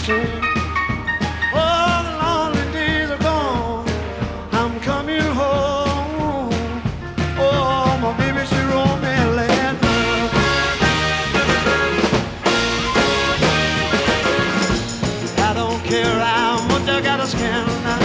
sing. Oh, the lonely days are gone. I'm coming home. Oh, my baby, she wrote me a letter. I don't care how much I got a scandal now.